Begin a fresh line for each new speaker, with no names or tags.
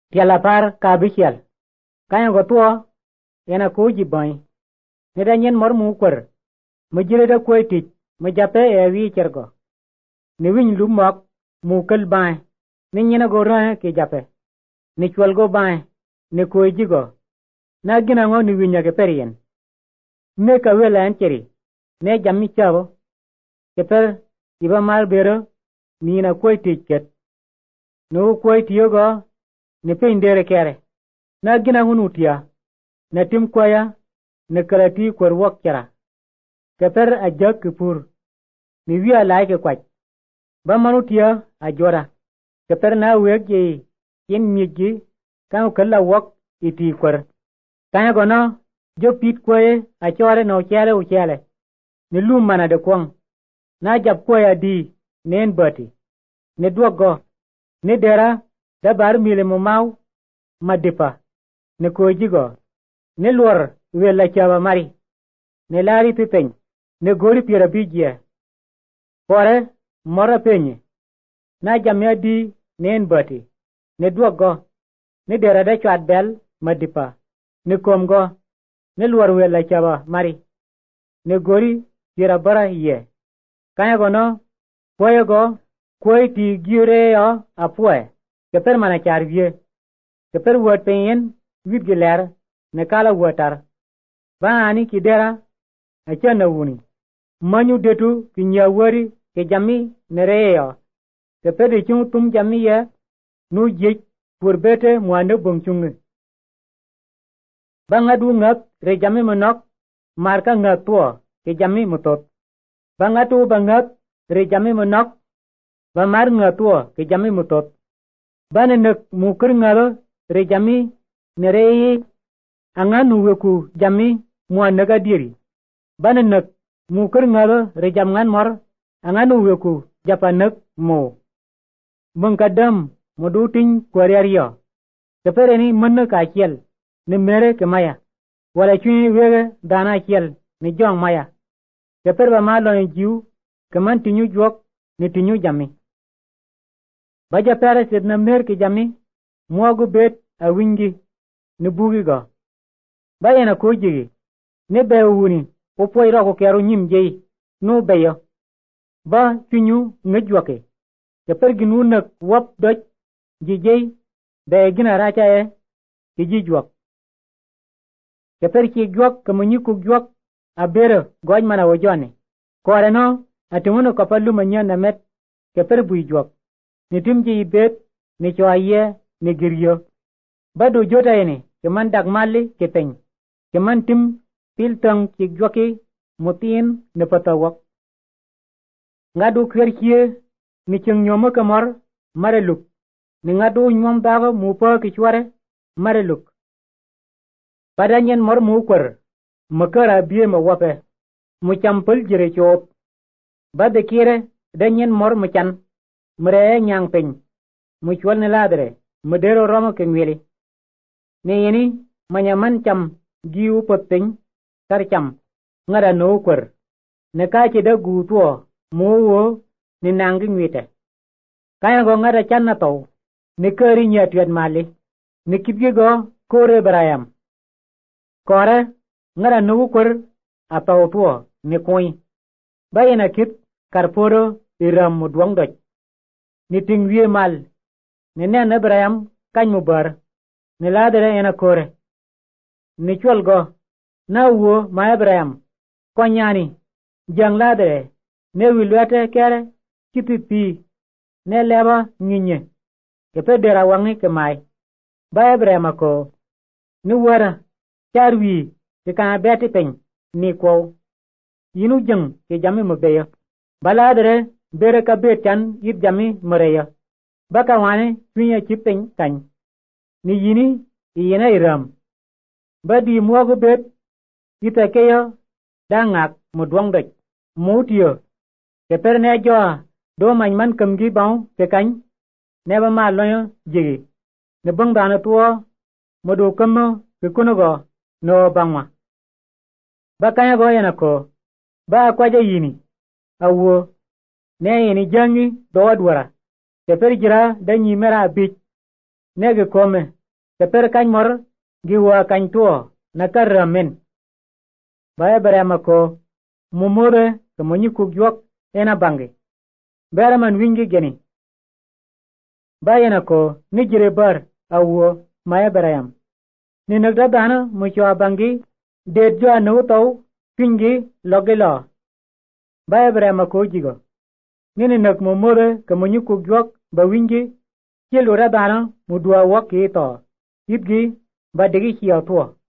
tiala par ka bichel kaya go tuo yana ko jibai ne da nyen mor mu kwer mu jire da koy tit mu jape e wi cergo ne win lu mok mu kel bai ne nyina go ro ke jape ne chwal go bai ne koy jigo na gina ngo ni winya ke perien ne ka wela encheri ne jammi chavo ke per iba mal bero ni na koy tit ket no koy tiyogo ne pendere kere na gina ngunu tiya na tim kwaya ne karati kwer wok kera keper ajak kipur ni wiya laike kwach ba manu tiya ajora keper na wege yin migi kan kala wok iti kwer kanya gono jo pit kwaye achore no chele uchele ni lum mana de kwang na jab kwaya di nen bati ne duogo ne dera da bar mile mo mau madipa ne kojigo ne lor wela chaba mari ne lari pipeny ne gori pira bijie pore mora penye na jamya di nen bati ne duogo ne dera da chat bel madipa ne komgo ne lor wela chaba mari ne gori pira bara ye kaya gono koyego koy ti gire yo apue keper mana char vie keper wot penyen wit giler ne kala wotar ba ani kidera achana wuni manyu detu kinya wori ke jami ne reyo keper de chung tum jami ye nu jej purbete muane bongchung ba ngadu ngak re jami monok marka ngak tuo ke jami mutot ba ngatu bangak re jami monok ba mar ngatuo ke jami mutot bane nak mukir ngalo re jami nereyi anganu weku jami mua naga diri bane nak mukir ngalo re jamngan mor anganu weku japanak mo mengkadam moduting kwariario tepereni manna ka kiel ne mere ke maya wala chui wege dana kiel ne jong maya teper ba malo ne jiu kaman tinyu jok ne tinyu jami baja pere sed na mer ke jami muagu bet a wingi ne bugi go baya na kojigi ne be wuni o poi ro ko kero nyim jei no beyo ba tinyu ngejwake te perginu nak wap doj jijei be gina racha e ki jijwak te perki jwak kamunyi ku jwak a bere goj mana wojone kore no atumuno kapalu manya na met te per bui jwak ni timji ibet ni choaye ni giryo badu jota ene keman dak mali kepeng keman tim piltang ki jwaki mutin ne patawak ngadu kwerkie ni cheng nyomo kamar mareluk ni ngadu nyom daga mupa ki chware mareluk padanyen mor mu kwer makara biye ma wape mu champul jire chop bade kire danyen mor mu chan mre nyang peny mu chwal ne ladre medero romo ke ngweli ne yeni manyaman cham giu poteng tar cham ngara no kwer ne ka che da gu tuo mo wo ni nangi ngwite kaya go ngara chan na to ne kari nya tuyat mali ne kibye go kore barayam kore ngara no kwer ataw tuo ne koi bayena kit karporo iram mudwang doj ni tingwie mal ne ne Abraham kany mubar ne ladere ena kore ni chwal go na wo ma Abraham konyani jang ladere ne wilwete kere kitipi ne leba nginye ke pedera wangi ke mai ba Abraham ko ni wara charwi ke ka beti pen ni ko yinu jang ke jami mabeya baladere bere ka betan yib jami mareya baka wane tunya chipen kany ni yini yina iram badi muagu bet itakeyo dangak mudwang doj mutiyo ke perne jo do man kamgi baw ke kany neba ma loyo jigi ne bang dana tuo modu kammo ke kunugo no bangwa bakanya go yana ko ba kwaje yini awo ne yini jangi do wadwara te perjira danyi mera bich nege kome keter kany mor giwa kany tuo na karamen. Ba Abraham ko mumure ke monyi kugyok ena bangi. Bera man wingi geni. Ba yana ko ni jire bar awo ma Abraham. Ni nagda dana mucho bangi det jo anu tau pingi logelo. Ba Abraham ko jigo. Ni nag mumure ke monyi kugyok ba wingi kilura dana mudua wak ito. Itgi ba digi hiya tuo.